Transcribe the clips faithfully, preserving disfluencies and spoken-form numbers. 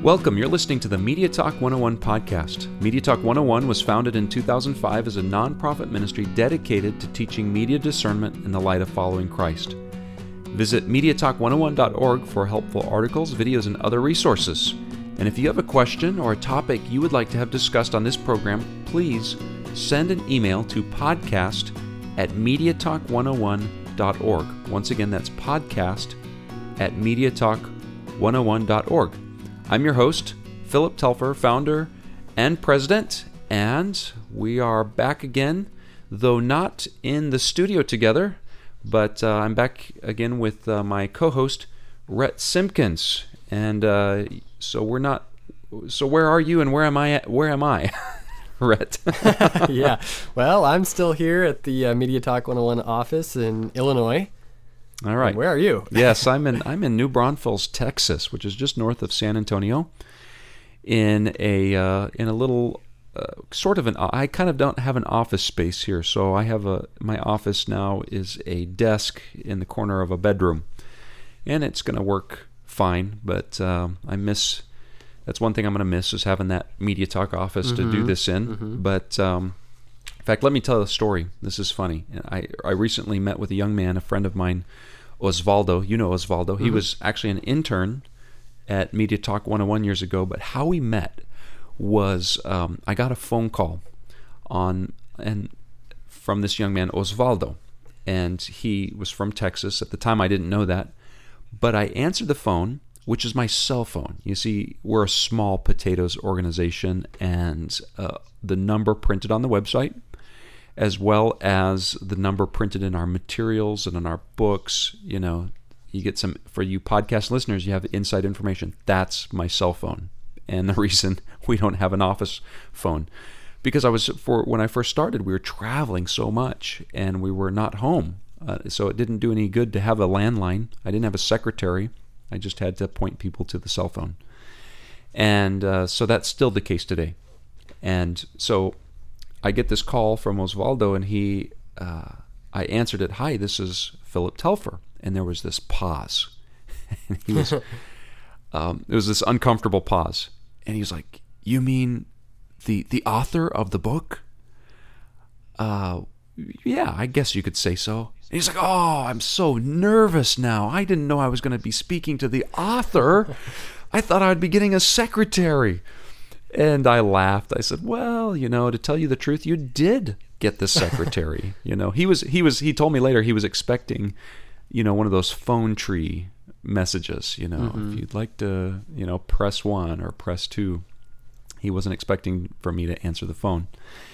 Welcome, you're listening to the Media Talk one oh one podcast. Media Talk one oh one was founded in two thousand five as a nonprofit ministry dedicated to teaching media discernment in the light of following Christ. Visit media talk one oh one dot org for helpful articles, videos, and other resources. And if you have a question or a topic you would like to have discussed on this program, please send an email to podcast at media talk one oh one dot org. Once again, that's podcast at media talk one oh one dot org. I'm your host, Philip Telfer, founder and president, and we are back again, though not in the studio together, but uh, I'm back again with uh, my co-host, Rhett Simpkins. And uh, so we're not, so where are you and where am I at, where am I, Rhett? Yeah, well, I'm still here at the uh, Media Talk one oh one office in Illinois. All right. And where are you? Yes, I'm in I'm in New Braunfels, Texas, which is just north of San Antonio, in a uh, in a little uh, sort of an I kind of don't have an office space here, so I have a my office now is a desk in the corner of a bedroom, and it's going to work fine. But um, I miss that's one thing I'm going to miss is having that Media Talk office mm-hmm. to do this in. Mm-hmm. But um, in fact, let me tell a story. This is funny. I I recently met with a young man, a friend of mine, Osvaldo. You know Osvaldo. He mm-hmm. was actually an intern at Media Talk one oh one years ago. But how we met was um, I got a phone call on and from this young man, Osvaldo, and he was from Texas. At the time, I didn't know that, but I answered the phone, which is my cell phone. You see, we're a small potatoes organization, and uh, the number printed on the website, as well as the number printed in our materials and in our books. You know, you get some, for you podcast listeners, you have inside information. That's my cell phone. And the reason we don't have an office phone, because I was, for when I first started, we were traveling so much and we were not home. Uh, so it didn't do any good to have a landline. I didn't have a secretary. I just had to point people to the cell phone. And uh, so that's still the case today. And so I get this call from Osvaldo, and he, uh, I answered it, "Hi, this is Philip Telfer." And there was this pause. and he was, um, it was this uncomfortable pause. And he was like, "You mean the the author of the book?" Uh, yeah, I guess you could say so. And he's like, "Oh, I'm so nervous now. I didn't know I was going to be speaking to the author. I thought I would be getting a secretary." And I laughed. I said, "Well, you know, to tell you the truth, you did get the secretary." you know, he was he was he told me later he was expecting, you know, one of those phone tree messages, you know, mm-hmm. if you'd like to, you know, press one or press two. He wasn't expecting for me to answer the phone.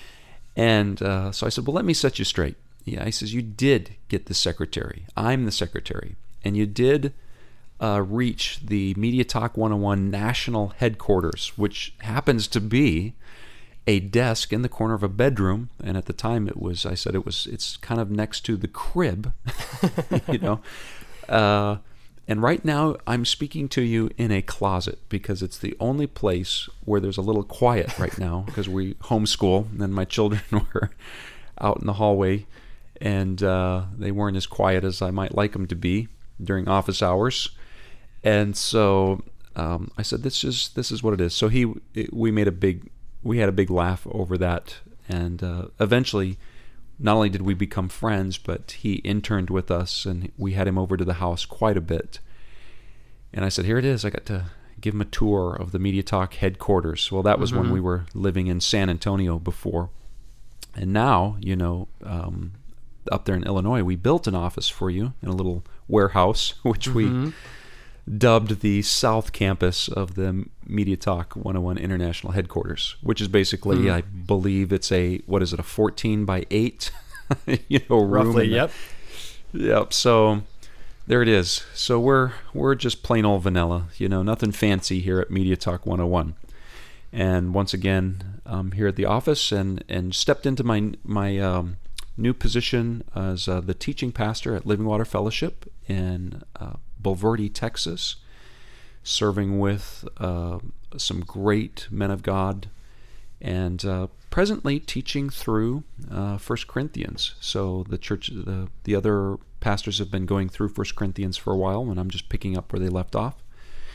And uh, so I said, "Well, let me set you straight." Yeah, he says, "You did get the secretary. I'm the secretary. And you did uh, reach the Media Talk one oh one national headquarters, which happens to be a desk in the corner of a bedroom." And at the time it was, I said it was, it's kind of next to the crib, you know. Uh, and right now I'm speaking to you in a closet because it's the only place where there's a little quiet right now because we homeschool, and my children were out in the hallway, and uh, they weren't as quiet as I might like them to be during office hours. And so um, I said, "This is this is what it is." So he, we made a big, we had a big laugh over that, and uh, eventually, not only did we become friends, but he interned with us, and we had him over to the house quite a bit. And I said, "Here it is." I got to give him a tour of the Media Talk headquarters. Well, that was mm-hmm. when we were living in San Antonio before, and now, you know. Um, up there in Illinois, we built an office for you in a little warehouse, which mm-hmm. we dubbed the South Campus of the Media Talk one oh one International Headquarters, which is basically, mm. I believe it's a, what is it, a fourteen by eight, you know, room. Roughly, yep. Yep, so there it is. So we're we're just plain old vanilla, you know, nothing fancy here at Media Talk one oh one. And once again, I'm here at the office and, and stepped into my, my, um, new position as uh, the teaching pastor at Living Water Fellowship in uh, Bulverde, Texas, serving with uh, some great men of God, and uh, presently teaching through uh, First Corinthians. So the church, the the other pastors have been going through First Corinthians for a while, and I'm just picking up where they left off.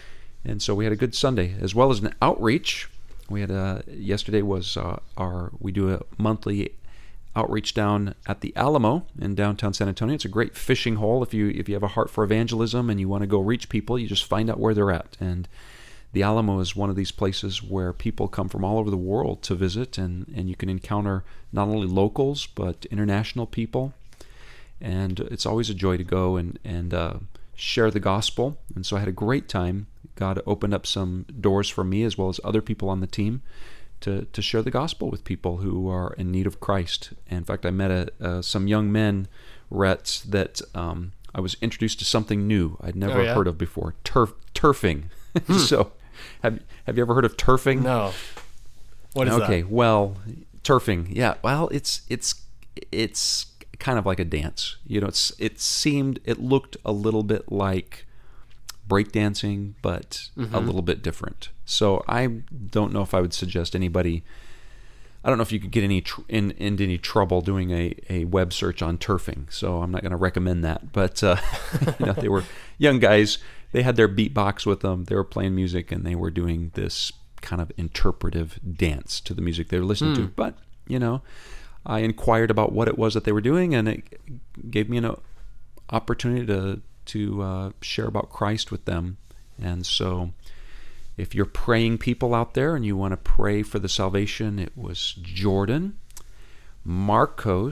And so we had a good Sunday, as well as an outreach. We had a, yesterday was uh, our, we do a monthly outreach down at the Alamo in downtown San Antonio. It's a great fishing hole. If you if you have a heart for evangelism and you want to go reach people, you just find out where they're at. And the Alamo is one of these places where people come from all over the world to visit, and, and you can encounter not only locals, but international people. And it's always a joy to go and, and uh, share the gospel. And so I had a great time. God opened up some doors for me as well as other people on the team to, to share the gospel with people who are in need of Christ. And in fact, I met a, uh, some young men, Rhett, that um, I was introduced to something new I'd never Oh, yeah? heard of before, turf, turfing. So have, have you ever heard of turfing? No. What is okay, that? well, turfing. Yeah, well, it's it's it's kind of like a dance. You know, it's it seemed it looked a little bit like breakdancing, but Mm-hmm. a little bit different. So I don't know if I would suggest anybody. I don't know if you could get any tr- in into any trouble doing a, a web search on turfing. So I'm not going to recommend that. But uh, you know, they were young guys. They had their beatbox with them. They were playing music, and they were doing this kind of interpretive dance to the music they were listening Hmm. to. But you know, I inquired about what it was that they were doing, and it gave me an uh, opportunity to to uh, share about Christ with them. And so, if you're praying people out there and you want to pray for the salvation, it was Jordan, Marco,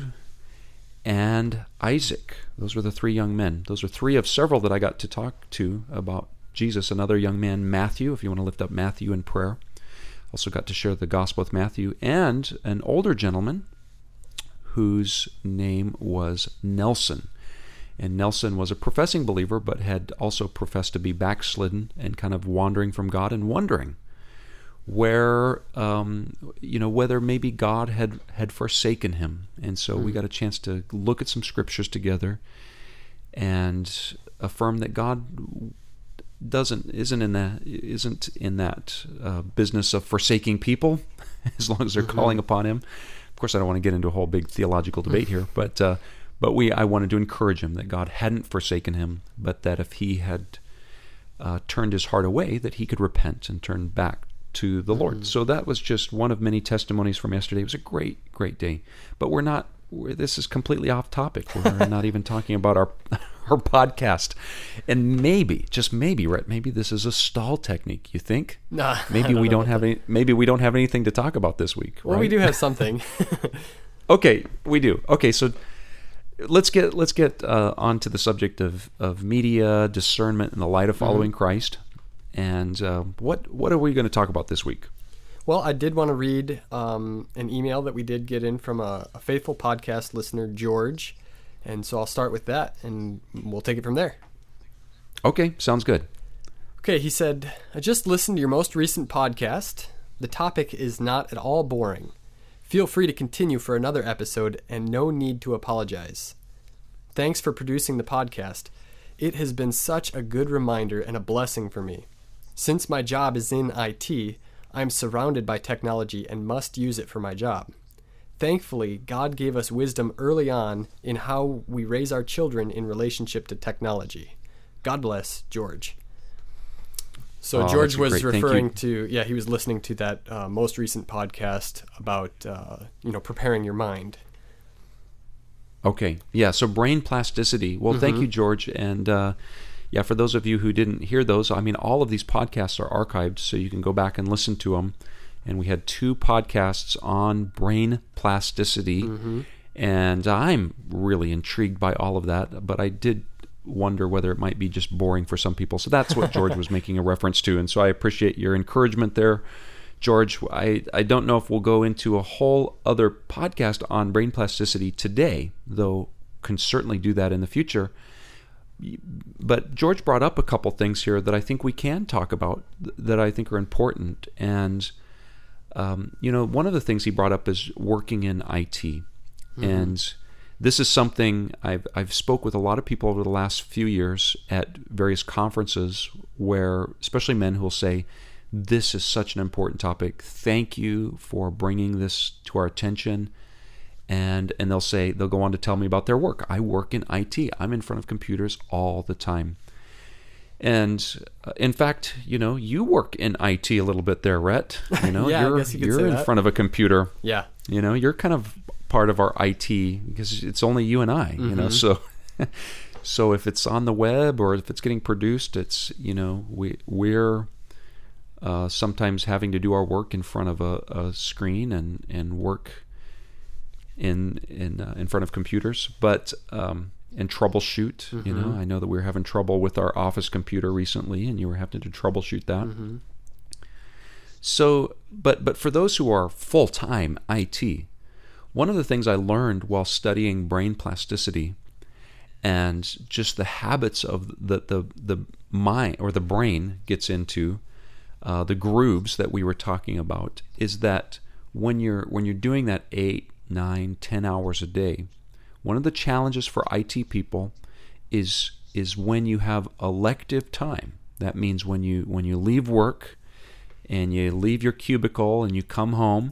and Isaac. Those were the three young men. Those are three of several that I got to talk to about Jesus. Another young man, Matthew, if you want to lift up Matthew in prayer. Also got to share the gospel with Matthew. And an older gentleman whose name was Nelson. And Nelson was a professing believer, but had also professed to be backslidden and kind of wandering from God and wondering where, um, you know, whether maybe God had, had forsaken him. And so we got a chance to look at some scriptures together and affirm that God doesn't isn't in that isn't in that uh, business of forsaking people, as long as they're Mm-hmm. calling upon Him. Of course, I don't want to get into a whole big theological debate here, but uh, but we I wanted to encourage him that God hadn't forsaken him, but that if he had uh, turned his heart away, that he could repent and turn back to the Lord. Mm. So that was just one of many testimonies from yesterday. It was a great, great day. But we're not. We're, this is completely off topic. We're not even talking about our our podcast. And maybe, just maybe, Rhett, maybe this is a stall technique. You think? Nah, Maybe I don't we know don't about have that. any. Maybe we don't have anything to talk about this week. Well, right? we do have something. Okay, we do. Okay, so let's get let's get uh, onto the subject of, of media discernment in the light of following Mm-hmm. Christ. And uh, what what are we going to talk about this week? Well, I did want to read um, an email that we did get in from a, a faithful podcast listener, George. And so I'll start with that, and we'll take it from there. Okay, sounds good. Okay, he said, I just listened to your most recent podcast. The topic is not at all boring. Feel free to continue for another episode, and no need to apologize. Thanks for producing the podcast. It has been such a good reminder and a blessing for me. Since my job is in I T, I'm surrounded by technology and must use it for my job. Thankfully, God gave us wisdom early on in how we raise our children in relationship to technology. God bless, George. So Oh, George that's was great. Thank you. referring to, yeah, he was listening to that uh, most recent podcast about, uh, you know, preparing your mind. Okay, yeah. So brain plasticity. Well, thank you, George. And uh, yeah, for those of you who didn't hear those, I mean, all of these podcasts are archived, so you can go back and listen to them. And we had two podcasts on brain plasticity, and I'm really intrigued by all of that. But I did wonder whether it might be just boring for some people. So that's what George was making a reference to. And so I appreciate your encouragement there, George. I, I don't know if we'll go into a whole other podcast on brain plasticity today, though can certainly do that in the future. But George brought up a couple things here that I think we can talk about that I think are important. And, um, you know, one of the things he brought up is working in I T. Mm-hmm. And this is something I've I've spoke with a lot of people over the last few years at various conferences where, especially men who will say, this is such an important topic. Thank you for bringing this to our attention. And and they'll say, they'll go on to tell me about their work. I work in I T. I'm in front of computers all the time. And uh, in fact, you know, you work in I T a little bit there, Rhett. You know, Yeah, I you're, guess you could you're say in that. front of a computer. Yeah. You know, you're kind of part of our I T because it's only you and I, you know, so so if it's on the web or if it's getting produced, it's, you know, we, we're uh, sometimes having to do our work in front of a, a screen and, and work in in uh, in front of computers, but um, and troubleshoot. Mm-hmm. You know, I know that we were having trouble with our office computer recently, and you were having to troubleshoot that. Mm-hmm. So, but but for those who are full time I T, one of the things I learned while studying brain plasticity and just the habits of the the the mind or the brain gets into, uh, the grooves that we were talking about, is that when you're when you're doing that eight, nine, ten hours a day, one of the challenges for I T people is is when you have elective time. That means when you when you leave work and you leave your cubicle and you come home,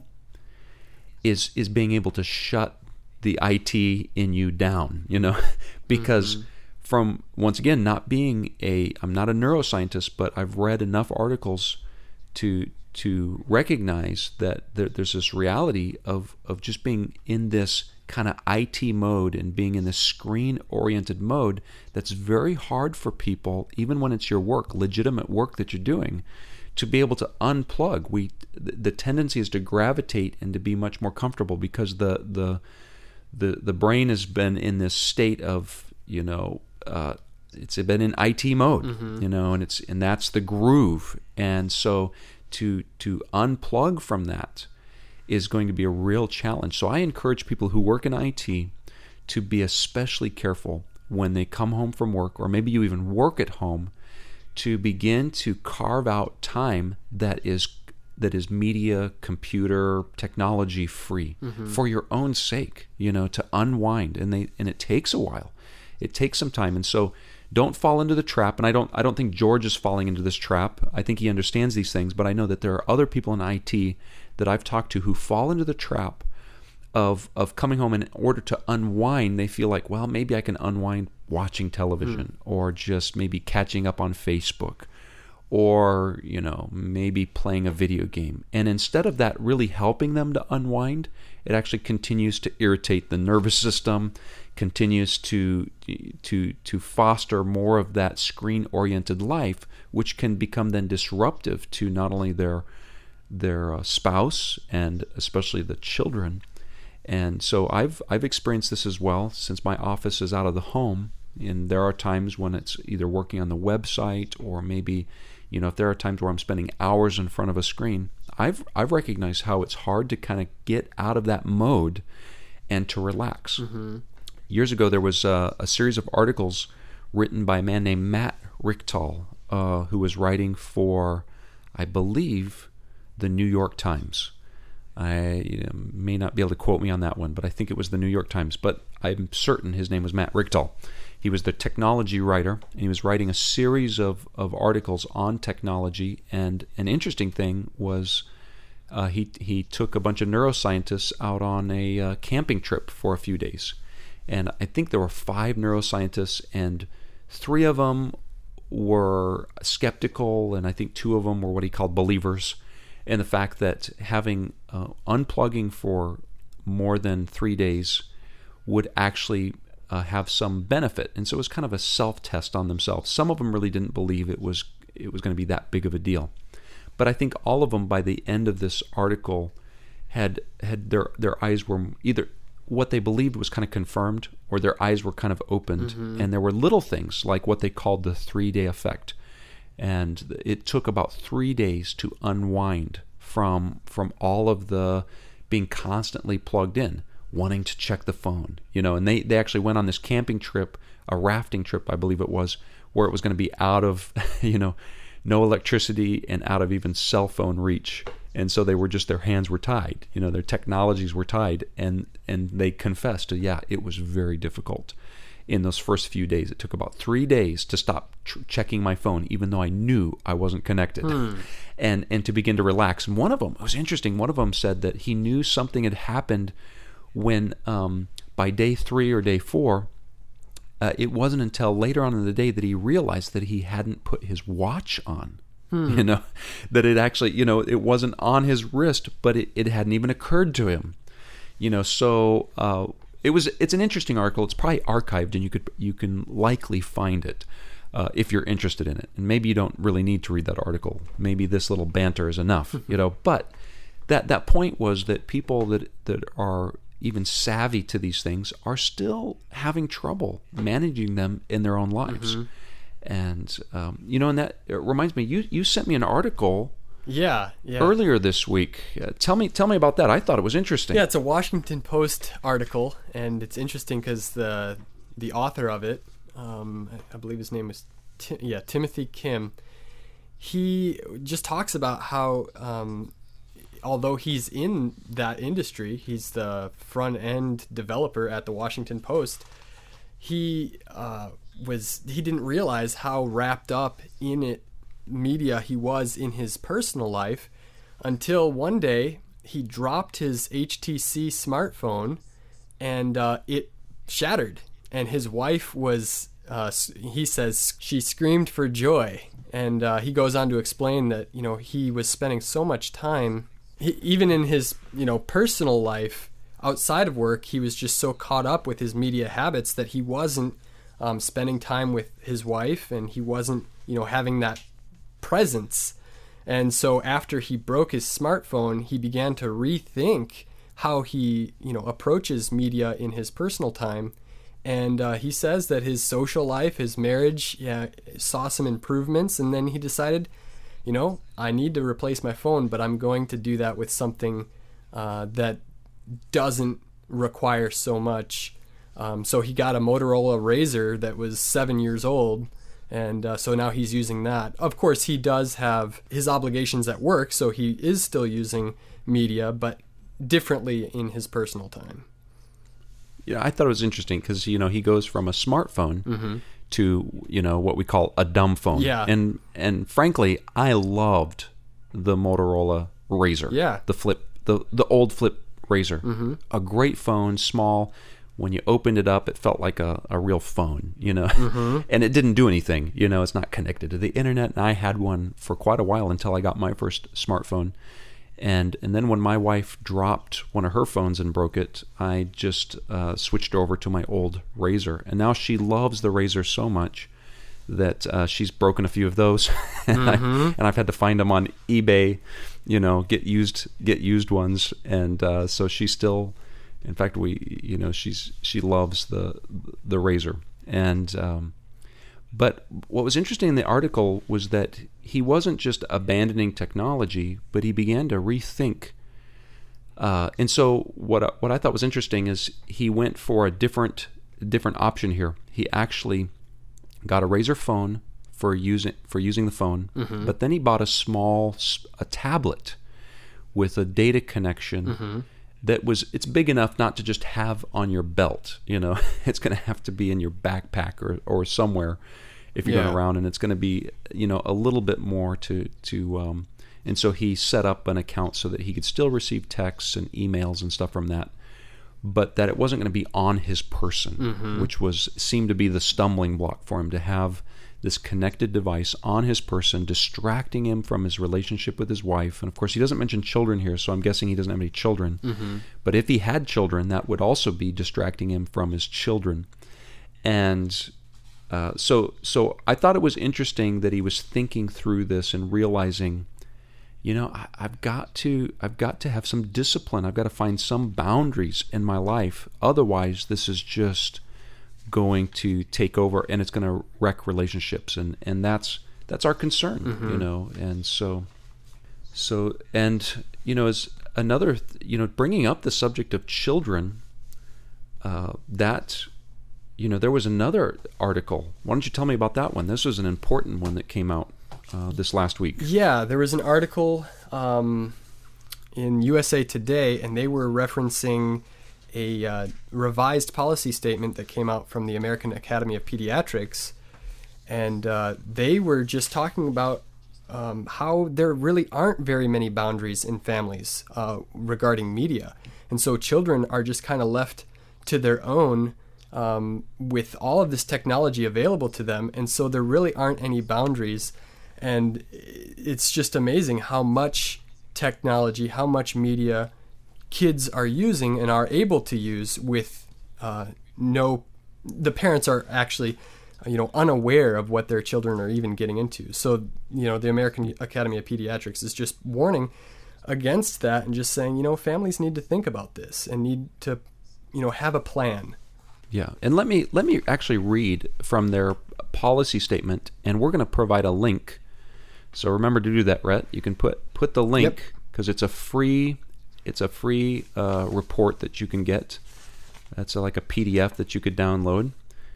is is being able to shut the I T in you down, you know, because mm-hmm. from, once again, not being a, I'm not a neuroscientist, but I've read enough articles to to recognize that there, there's this reality of, of just being in this kind of I T mode and being in this screen-oriented mode that's very hard for people, even when it's your work, legitimate work that you're doing, to be able to unplug. We the tendency is to gravitate and to be much more comfortable because the the the the brain has been in this state of, you know, uh, it's been in I T mode, mm-hmm. you know, and it's and that's the groove. And so to to unplug from that is going to be a real challenge. So I encourage people who work in I T to be especially careful when they come home from work, or maybe you even work at home, to begin to carve out time that is that is media, computer, technology free, mm-hmm. for your own sake, you know, to unwind. And they and it takes a while. It takes some time. And so don't fall into the trap. And I don't I don't think George is falling into this trap. I think he understands these things, but I know that there are other people in I T that I've talked to who fall into the trap of of coming home, and in order to unwind, they feel like, well, maybe I can unwind watching television, mm. or just maybe catching up on Facebook, or, you know, maybe playing a video game. And instead of that really helping them to unwind, it actually continues to irritate the nervous system, continues to to to foster more of that screen-oriented life, which can become then disruptive to not only their their uh, spouse and especially the children. And so I've I've experienced this as well, since my office is out of the home. And there are times when it's either working on the website, or maybe, you know, if there are times where I'm spending hours in front of a screen, I've I've recognized how it's hard to kind of get out of that mode and to relax. Mm-hmm. Years ago, there was a, a series of articles written by a man named Matt Richtel, uh, who was writing for, I believe, the New York Times. I you know, may not be able to quote me on that one, but I think it was the New York Times. But I'm certain his name was Matt Richtel. He was the technology writer, and he was writing a series of, of articles on technology. And an interesting thing was uh, he he took a bunch of neuroscientists out on a uh, camping trip for a few days. And I think there were five neuroscientists, and three of them were skeptical, and I think two of them were what he called believers. And the fact that having uh, unplugging for more than three days would actually uh, have some benefit. And so it was kind of a self-test on themselves. Some of them really didn't believe it was it was going to be that big of a deal. But I think all of them, by the end of this article, had had their their eyes were either what they believed was kind of confirmed, or their eyes were kind of opened. Mm-hmm. And there were little things like what they called the three-day effect. And it took about three days to unwind from from all of the being constantly plugged in, wanting to check the phone, you know. And they, they actually went on this camping trip, a rafting trip, I believe it was, where it was going to be out of, you know, no electricity and out of even cell phone reach. And so they were just, their hands were tied, you know, their technologies were tied, and and they confessed to, yeah, it was very difficult. In those first few days, it took about three days to stop tr- checking my phone, even though I knew I wasn't connected, hmm. and and to begin to relax. And one of them, it was interesting, one of them said that he knew something had happened when, um, by day three or day four, uh, it wasn't until later on in the day that he realized that he hadn't put his watch on. Hmm. You know, that it actually, you know, it wasn't on his wrist, but it, it hadn't even occurred to him. You know, so uh, it was. It's an interesting article. It's probably archived, and you could you can likely find it uh, if you're interested in it. And maybe you don't really need to read that article. Maybe this little banter is enough. You know, but that that point was that people that that are even savvy to these things are still having trouble managing them in their own lives. Mm-hmm. And, um, you know, and that it reminds me, you, you sent me an article yeah, yeah. earlier this week. Uh, tell me tell me about that. I thought it was interesting. Yeah, it's a Washington Post article, and it's interesting because the the author of it, um, I believe his name was, Tim, yeah, Timothy Kim, he just talks about how, um, although he's in that industry, he's the front-end developer at the Washington Post, he... Uh, was he didn't realize how wrapped up in it media he was in his personal life until one day he dropped his H T C smartphone and uh, it shattered, and his wife was uh, he says she screamed for joy, and uh, he goes on to explain that, you know, he was spending so much time he, even in his, you know, personal life outside of work, he was just so caught up with his media habits that he wasn't Um, spending time with his wife, and he wasn't, you know, having that presence. And so after he broke his smartphone, he began to rethink how he, you know, approaches media in his personal time. And uh, he says that his social life, his marriage, yeah, saw some improvements, and then he decided, you know, I need to replace my phone, but I'm going to do that with something uh, that doesn't require so much. Um, so he got a Motorola Razr that was seven years old, and uh, so now he's using that. Of course, he does have his obligations at work, so he is still using media, but differently in his personal time. Yeah, I thought it was interesting because, you know, he goes from a smartphone mm-hmm. to, you know, what we call a dumb phone. Yeah. And and frankly, I loved the Motorola Razr. Yeah. The flip, the the old flip Razr. Mm-hmm. A great phone, small. When you opened it up, it felt like a, a real phone, you know, mm-hmm. and it didn't do anything. You know, it's not connected to the internet. And I had one for quite a while until I got my first smartphone. And and then when my wife dropped one of her phones and broke it, I just uh, switched over to my old Razr. And now she loves the Razr so much that uh, she's broken a few of those. and, mm-hmm. I, and I've had to find them on eBay, you know, get used get used ones. And uh, so she's still... In fact, we, you know, she's she loves the the Razr, and um, but what was interesting in the article was that he wasn't just abandoning technology, but he began to rethink. Uh, and so what what I thought was interesting is he went for a different different option here. He actually got a Razr phone for using for using the phone, mm-hmm. but then he bought a small a tablet with a data connection. Mm-hmm. That was, it's big enough not to just have on your belt, you know, it's going to have to be in your backpack or, or somewhere if you're yeah. going around, and it's going to be, you know, a little bit more to, to, um, and so he set up an account so that he could still receive texts and emails and stuff from that, but that it wasn't going to be on his person, mm-hmm. which was, seemed to be the stumbling block for him, to have this connected device on his person, distracting him from his relationship with his wife. And of course, he doesn't mention children here, so I'm guessing he doesn't have any children. Mm-hmm. But if he had children, that would also be distracting him from his children. And uh, so, so I thought it was interesting that he was thinking through this and realizing, you know, I, I've got to, I've got to have some discipline. I've got to find some boundaries in my life. Otherwise, this is just going to take over, and it's going to wreck relationships, and and that's that's our concern, mm-hmm. you know. And so so and you know, as another, you know, bringing up the subject of children, uh, that, you know, there was another article. Why don't you tell me about that one? This was an important one that came out uh, this last week. Yeah, there was an article um, in U S A Today, and they were referencing a uh, revised policy statement that came out from the American Academy of Pediatrics, and uh, they were just talking about um, how there really aren't very many boundaries in families uh, regarding media, and so children are just kind of left to their own um, with all of this technology available to them. And so there really aren't any boundaries. And it's just amazing how much technology, how much media kids are using and are able to use with uh, no, the parents are actually, you know, unaware of what their children are even getting into. So, you know, the American Academy of Pediatrics is just warning against that and just saying, you know, families need to think about this and need to, you know, have a plan. Yeah, and let me let me actually read from their policy statement, and we're going to provide a link. So remember to do that, Rhett. You can put put the link because it's a free it's a free uh, report that you can get. That's a, like a P D F that you could download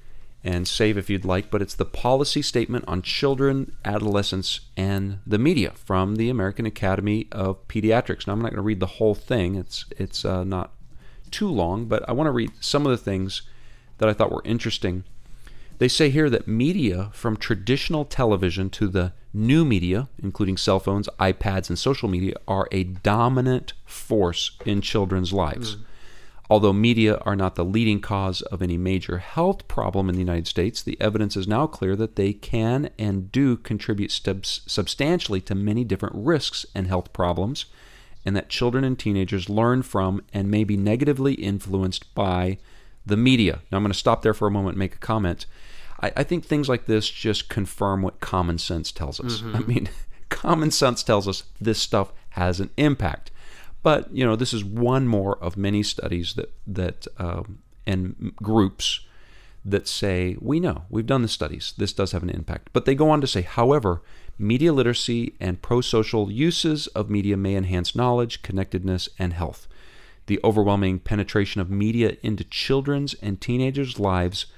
and save if you'd like. But it's the policy statement on children, adolescents, and the media from the American Academy of Pediatrics. Now I'm not going to read the whole thing. It's it's uh, not too long, but I want to read some of the things that I thought were interesting. They say here that media, from traditional television to the new media, including cell phones, iPads, and social media, are a dominant force in children's lives. Mm. Although media are not the leading cause of any major health problem in the United States, the evidence is now clear that they can and do contribute stub- substantially to many different risks and health problems, and that children and teenagers learn from and may be negatively influenced by the media. Now I'm going to stop there for a moment and make a comment. I, I think things like this just confirm what common sense tells us. Mm-hmm. I mean, common sense tells us this stuff has an impact. But, you know, this is one more of many studies that, that um, and groups that say, we know, we've done the studies, this does have an impact. But they go on to say, however, media literacy and pro-social uses of media may enhance knowledge, connectedness, and health. The overwhelming penetration of media into children's and teenagers' lives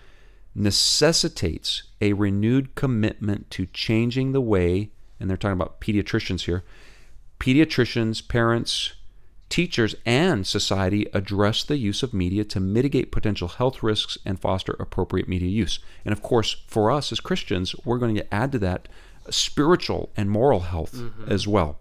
necessitates a renewed commitment to changing the way, and they're talking about pediatricians here, pediatricians, parents, teachers, and society address the use of media to mitigate potential health risks and foster appropriate media use. And of course, for us as Christians, we're going to add to that spiritual and moral health mm-hmm. as well.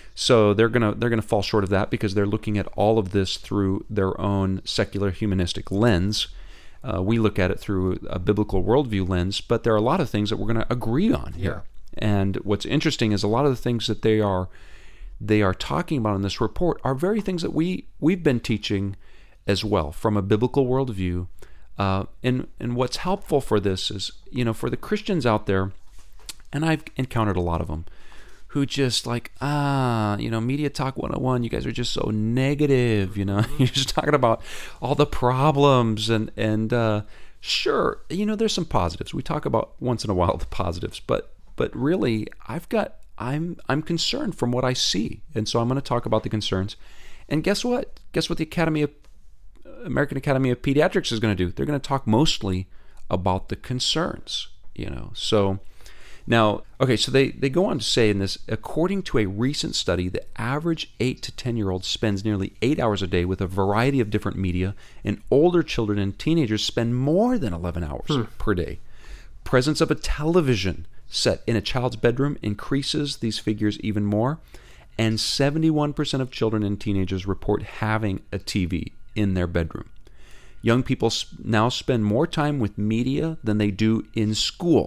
So they're gonna they're gonna fall short of that because they're looking at all of this through their own secular humanistic lens. Uh, we look at it through a biblical worldview lens, but there are a lot of things that we're going to agree on here. Yeah. And what's interesting is a lot of the things that they are they are talking about in this report are very things that we we've been teaching as well from a biblical worldview. Uh, and and what's helpful for this is, you know, for the Christians out there, and I've encountered a lot of them, who just like, ah, you know, Media Talk one oh one, you guys are just so negative, you know, you're just talking about all the problems and, and uh, sure, you know, there's some positives. We talk about once in a while the positives, but but really, I've got, I'm I'm concerned from what I see. And so I'm going to talk about the concerns. And guess what? Guess what the Academy of, American Academy of Pediatrics is going to do? They're going to talk mostly about the concerns, you know, so... Now, okay, so they, they go on to say in this, according to a recent study, the average eight to ten-year-old spends nearly eight hours a day with a variety of different media, and older children and teenagers spend more than eleven hours hmm. per day. Presence of a television set in a child's bedroom increases these figures even more, and seventy-one percent of children and teenagers report having a T V in their bedroom. Young people now spend more time with media than they do in school.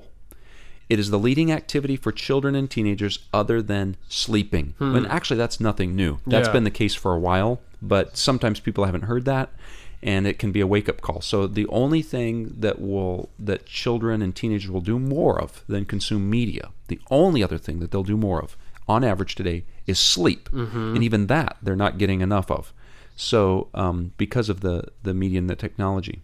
It is the leading activity for children and teenagers other than sleeping. Hmm. And actually, that's nothing new. That's yeah. been the case for a while, but sometimes people haven't heard that, and it can be a wake-up call. So the only thing that will that children and teenagers will do more of than consume media, the only other thing that they'll do more of, on average today, is sleep. Mm-hmm. And even that, they're not getting enough of. So um, because of the, the media and the technology.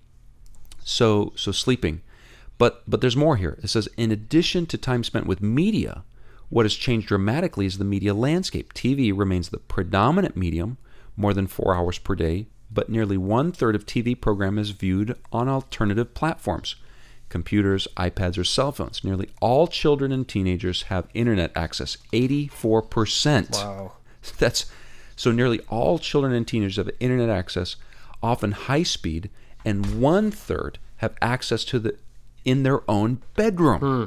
So so sleeping. But but there's more here. It says, in addition to time spent with media, what has changed dramatically is the media landscape. T V remains the predominant medium, more than four hours per day, but nearly one-third of T V program is viewed on alternative platforms, computers, iPads, or cell phones. Nearly all children and teenagers have internet access, eighty-four percent. Wow. That's so nearly all children and teenagers have internet access, often high speed, and one-third have access to the in their own bedroom. Hmm.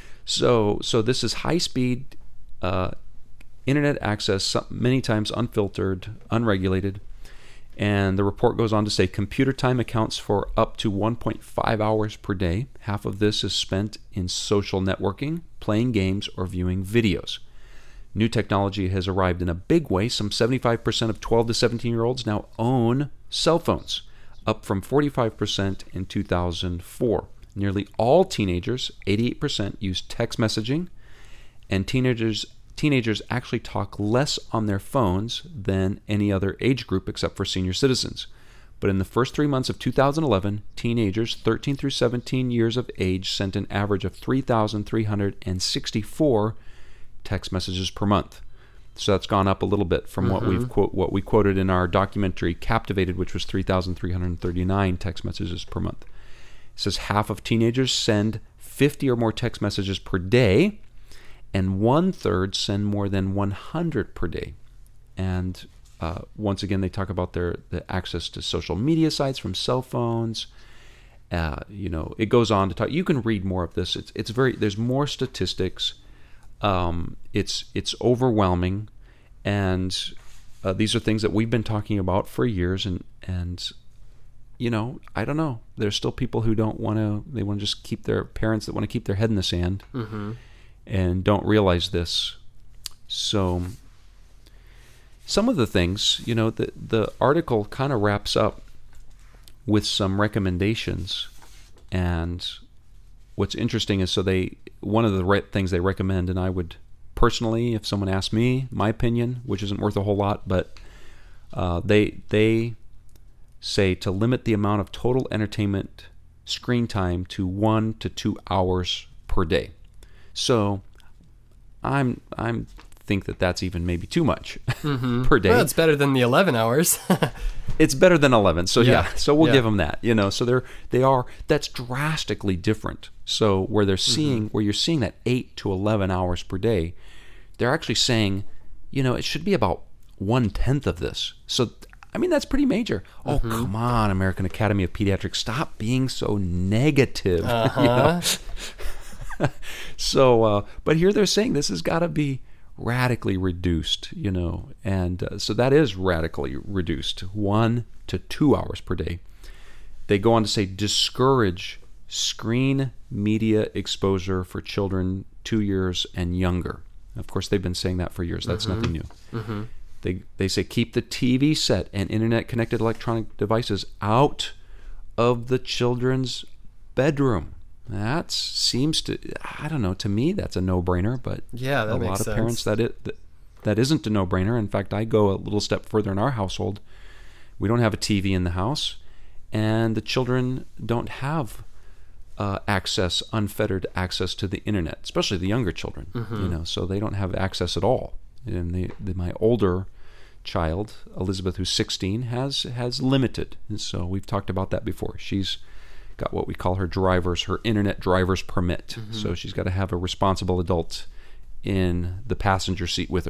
So so this is high-speed uh, internet access, many times unfiltered, unregulated, And the report goes on to say computer time accounts for up to one point five hours per day. Half of this is spent in social networking, playing games, or viewing videos. New technology has arrived in a big way. Some seventy-five percent of twelve to seventeen-year-olds now own cell phones, up from forty-five percent in two thousand four. Nearly all teenagers, eighty-eight percent, use text messaging, and teenagers Teenagers actually talk less on their phones than any other age group except for senior citizens. But in the first three months of two thousand eleven, teenagers thirteen through seventeen years of age sent an average of three thousand three hundred sixty-four text messages per month. So that's gone up a little bit from mm-hmm. what we've quote what we quoted in our documentary Captivated, which was three thousand three hundred thirty-nine text messages per month. It says half of teenagers send fifty or more text messages per day, and one-third send more than one hundred per day. And uh, once again, they talk about their the access to social media sites from cell phones. Uh, you know, it goes on to talk. You can read more of this. It's it's very. There's more statistics. Um, it's it's overwhelming, and uh, these are things that we've been talking about for years. And and you know, I don't know. There's still people who don't want to. They want to just keep their parents that want to keep their head in the sand. Mm-hmm. And don't realize this. So some of the things, you know, the, the article kind of wraps up with some recommendations. And what's interesting is, so they, one of the right things they recommend, and I would personally, if someone asked me, my opinion, which isn't worth a whole lot, but uh, they they say to limit the amount of total entertainment screen time to one to two hours per day. So, I'm I'm think that that's even maybe too much mm-hmm. per day. Well, it's better than the eleven hours. It's better than eleven. So yeah, yeah so we'll yeah. give them that. You know, so they're they are that's drastically different. So where they're seeing mm-hmm. where you're seeing that eight to eleven hours per day, they're actually saying, you know, it should be about one tenth of this. So I mean, that's pretty major. Mm-hmm. Oh, come on, American Academy of Pediatrics, stop being so negative. Uh-huh. You know? So, uh, but here they're saying this has got to be radically reduced, you know, and uh, so that is radically reduced, one to two hours per day. They go on to say discourage screen media exposure for children two years and younger. Of course, they've been saying that for years. That's mm-hmm. nothing new. Mm-hmm. They they say keep the T V set and internet-connected electronic devices out of the children's bedroom. That seems to, I don't know, to me that's a no-brainer, but yeah, that a makes lot of sense. parents that it that, that isn't a no-brainer. In fact, I go a little step further in our household. We don't have a T V in the house, and the children don't have uh, access, unfettered access to the internet, especially the younger children. Mm-hmm. You know, so they don't have access at all. And the, the my older child, Elizabeth, who's sixteen, has has limited. And so we've talked about that before. She's got what we call her driver's, her internet driver's permit. Mm-hmm. So she's got to have a responsible adult in the passenger seat with her.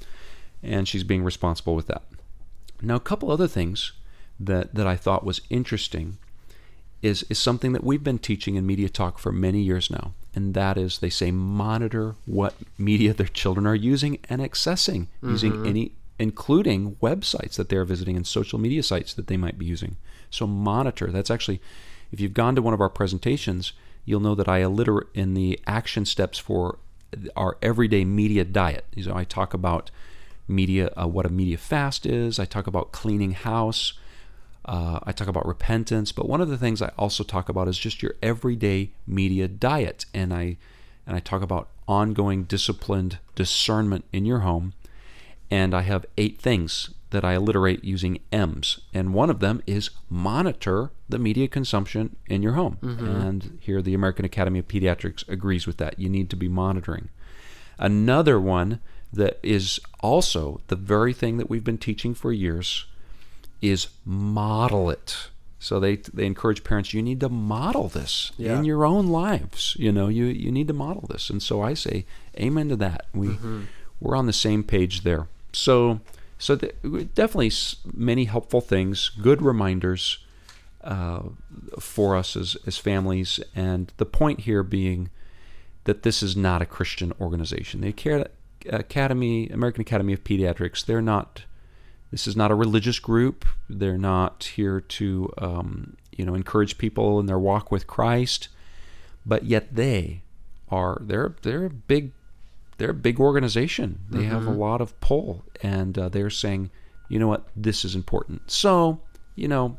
And she's being responsible with that. Now, a couple other things that, that I thought was interesting is, is something that we've been teaching in Media Talk for many years now. And that is, they say monitor what media their children are using and accessing, mm-hmm. using any, including websites that they're visiting and social media sites that they might be using. So monitor. That's actually... If you've gone to one of our presentations, you'll know that I alliterate in the action steps for our everyday media diet. So I talk about media, uh, what a media fast is. I talk about cleaning house. Uh, I talk about repentance. But one of the things I also talk about is just your everyday media diet. And I and I talk about ongoing disciplined discernment in your home. And I have eight things that I alliterate using M's. And one of them is monitor the media consumption in your home. Mm-hmm. And here the American Academy of Pediatrics agrees with that. You need to be monitoring. Another one that is also the very thing that we've been teaching for years is model it. So they they encourage parents, you need to model this yeah. in your own lives. You know, you, you need to model this. And so I say, amen to that. We, mm-hmm. We're on the same page there. So... So the, definitely many helpful things, good reminders uh, for us as, as families. And the point here being that this is not a Christian organization. The Academy, American Academy of Pediatrics, they're not This is not a religious group. They're not here to, um, you know, encourage people in their walk with Christ. But yet they are they're they're a big they're a big organization. They mm-hmm. have a lot of pull, and uh, they're saying, you know what, this is important. So, you know,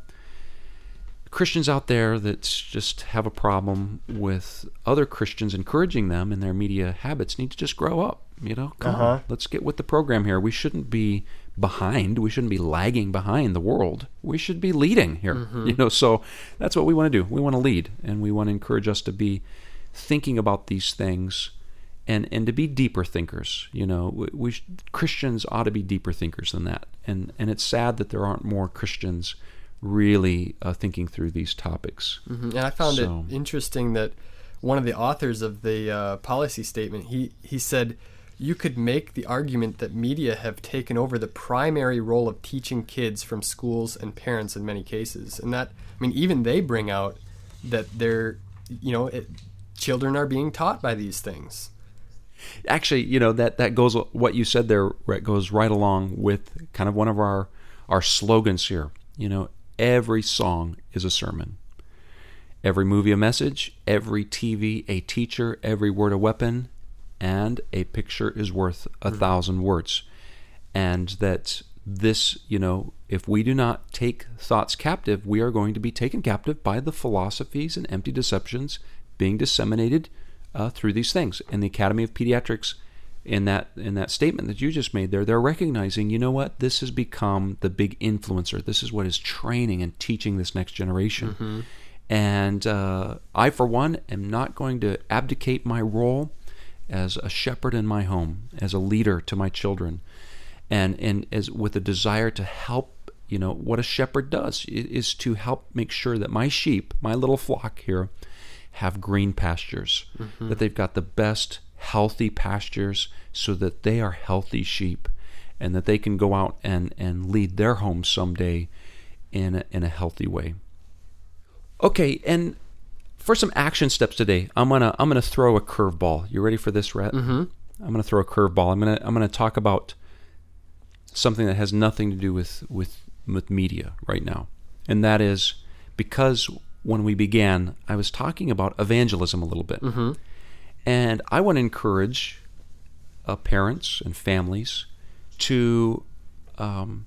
Christians out there that just have a problem with other Christians encouraging them in their media habits need to just grow up. You know, come uh-huh. on, let's get with the program here. We shouldn't be behind. We shouldn't be lagging behind the world. We should be leading here. Mm-hmm. You know, so that's what we want to do. We want to lead, and we want to encourage us to be thinking about these things, and and to be deeper thinkers. You know, we, we Christians ought to be deeper thinkers than that. And and it's sad that there aren't more Christians really uh, thinking through these topics. Mm-hmm. And I found so. it interesting that one of the authors of the uh, policy statement, he he said, you could make the argument that media have taken over the primary role of teaching kids from schools and parents in many cases. And that, I mean, even they bring out that they're, you know, it, children are being taught by these things. Actually, you know, that, that goes, what you said there goes right along with kind of one of our, our slogans here. You know, every song is a sermon. Every movie a message, every T V a teacher, every word a weapon, and a picture is worth a mm-hmm. thousand words. And that this, you know, if we do not take thoughts captive, we are going to be taken captive by the philosophies and empty deceptions being disseminated uh, through these things. And the Academy of Pediatrics, in that in that statement that you just made there, they're recognizing, you know what, this has become the big influencer. This is what is training and teaching this next generation. Mm-hmm. And uh, I, for one, am not going to abdicate my role as a shepherd in my home, as a leader to my children, and and as with a desire to help. You know, what a shepherd does is to help make sure that my sheep, my little flock here, have green pastures, mm-hmm. that they've got the best healthy pastures so that they are healthy sheep, and that they can go out and, and lead their homes someday in a, in a healthy way. Okay, and for some action steps today, I'm gonna I'm gonna throw a curveball. You ready for this, Rhett? Mm-hmm. I'm gonna throw a curveball. I'm gonna I'm gonna talk about something that has nothing to do with, with with media right now, and that is because when we began, I was talking about evangelism a little bit, mm-hmm. and I want to encourage uh, parents and families to. Um,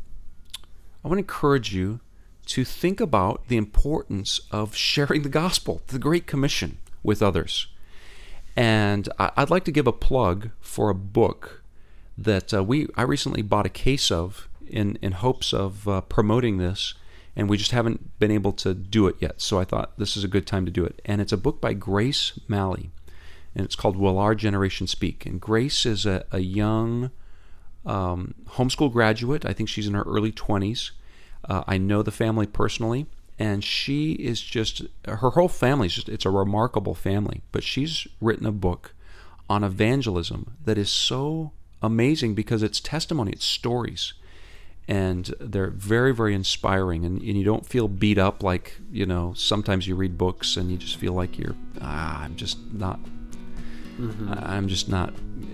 I want to encourage you to think about the importance of sharing the gospel, the Great Commission, with others. And I'd like to give a plug for a book that uh, we I recently bought a case of in, in hopes of uh, promoting this, and we just haven't been able to do it yet. So I thought this is a good time to do it. And it's a book by Grace Malley, and it's called Will Our Generation Speak? And Grace is a, a young um, homeschool graduate. I think she's in her early twenties. Uh, I know the family personally, and she is just, her whole family is just, it's a remarkable family. But she's written a book on evangelism that is so amazing because it's testimony, it's stories. And they're very, very inspiring. And, and you don't feel beat up like, you know, sometimes you read books and you just feel like you're, ah, I'm just not, mm-hmm. I'm just not,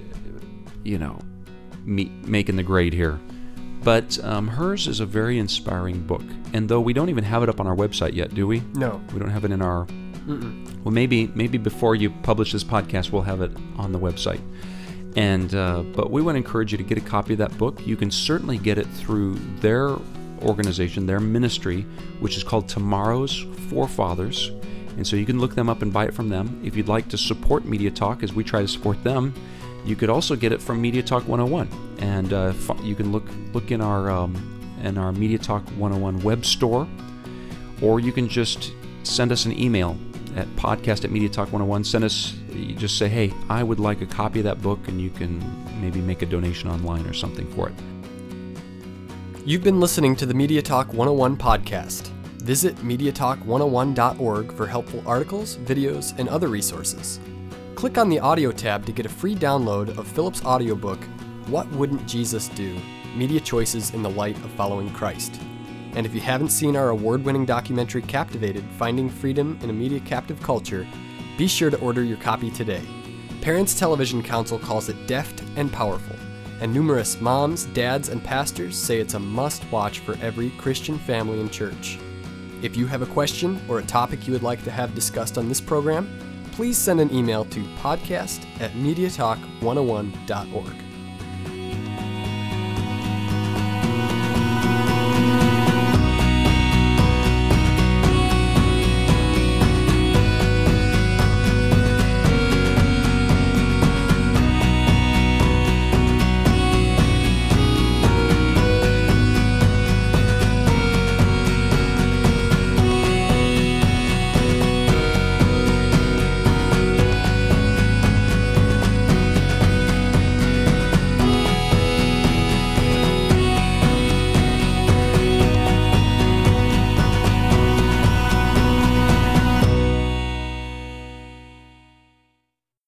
you know, me, making the grade here. But um, hers is a very inspiring book. And though we don't even have it up on our website yet, do we? No. We don't have it in our... Mm-mm. Well, maybe maybe before you publish this podcast, we'll have it on the website. And uh, but we want to encourage you to get a copy of that book. You can certainly get it through their organization, their ministry, which is called Tomorrow's Forefathers. And so you can look them up and buy it from them. If you'd like to support Media Talk as we try to support them, you could also get it from Media Talk one oh one, and uh, you can look look in our um, in our Media Talk one oh one web store, or you can just send us an email at podcast at Media Talk one oh one. Send us, you just say, hey, I would like a copy of that book, and you can maybe make a donation online or something for it. You've been listening to the Media Talk one oh one podcast. Visit media talk one oh one dot org for helpful articles, videos, and other resources. Click on the audio tab to get a free download of Philip's audiobook, What Wouldn't Jesus Do? Media Choices in the Light of Following Christ. And if you haven't seen our award-winning documentary Captivated, Finding Freedom in a Media Captive Culture, be sure to order your copy today. Parents Television Council calls it deft and powerful. and numerous moms, dads, and pastors say it's a must-watch for every Christian family and church. If you have a question or a topic you would like to have discussed on this program, please send an email to podcast at mediatalk one oh one dot org.